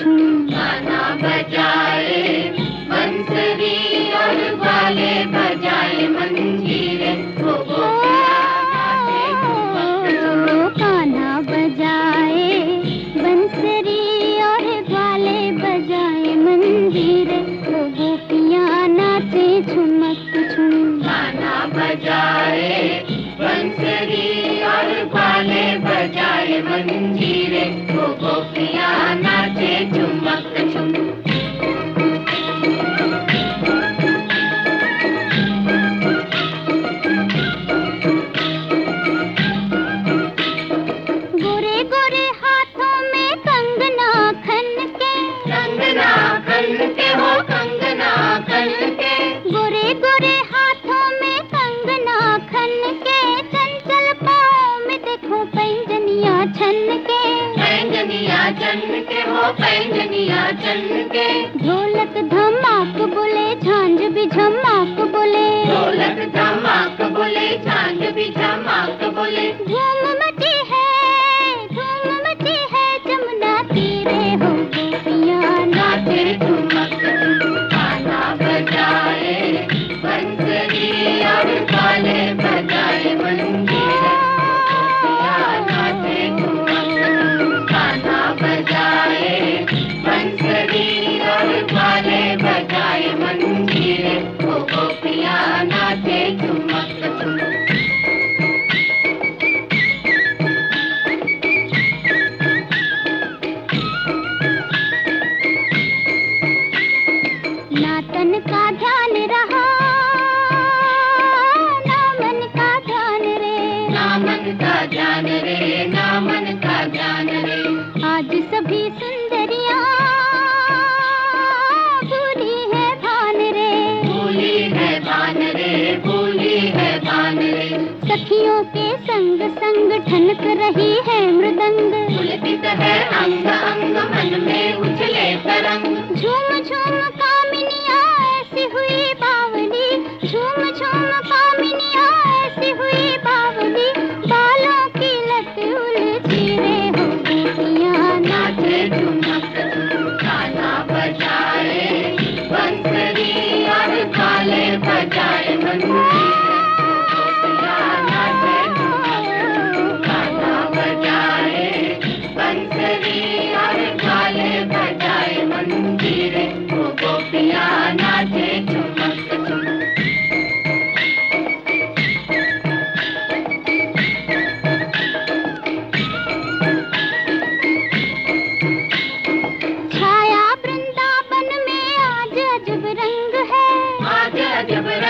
छूं। गाना बजाए बंसरी और ग्वाले बजाए मंजीरे, वो गाना बजाए बंसरी और ग्वाले बजाए मंजीरे, वो गोपियाँ नाचे झुमक झुम। गाना बजाए बंसरी और ग्वाले बजाए मंजीरे, वो गोपियाँ नाचे झुमक झुम। गोरे गोरे हाथों में कंगना खन के, कंगना खन के हो कंगना खन के, गोरे गोरे हाथों में कंगना खन के, चंचल पाँव में देखो पैंजनिया छन के, पैंजनिया चन के हो पैंजनिया चन के, ढोलक धमाक बोले झांझ भी झमाक बोले, ढोलक धमाक बोले झांझ भी झमाक बोले। धूम मची है जमुना तीरे, हो गोपियाँ नाचे झुमक झुम। गाना बजाए बंसरी और ग्वाले बजाए मंजीरे, गोपियाँ नाचे झुमक झुम। गाना बजाए बंसरी और ग्वाले बजाए मंजीरे, वो गोपियाँ नाचे झुमक झुम। ना तन का ध्यान रहा ना मन का ध्यान रे, ना मन का ध्यान रे, ना मन का ध्यान रे, आज सभी सुंदरियाँ भूली है भान रे, भूली है भान रे, भूली है भान रे। सखियों के संग संग ठनक रही है मृदंग, पुलकित है अंग अंग मन में उछले तरंग, झूम झूम कामिनियाँ ऐसी हुई बावली, झूम झूम कामिनियाँ ऐसी हुई बावली, बालों की लट उलझी रे, हो गोपियाँ नाचे झुमक झुम। गाना बजाए बंसरी और ग्वाले बजाए मंजीरे, गोपियाँ नाचे झुमक झुम। गाना बजाए बंसरी और ग्वाले बजाए मंजीरे, वो गोपियाँ नाचे झुमक झुम। छाया वृंदावन में आज अजब रंग है, आज अजब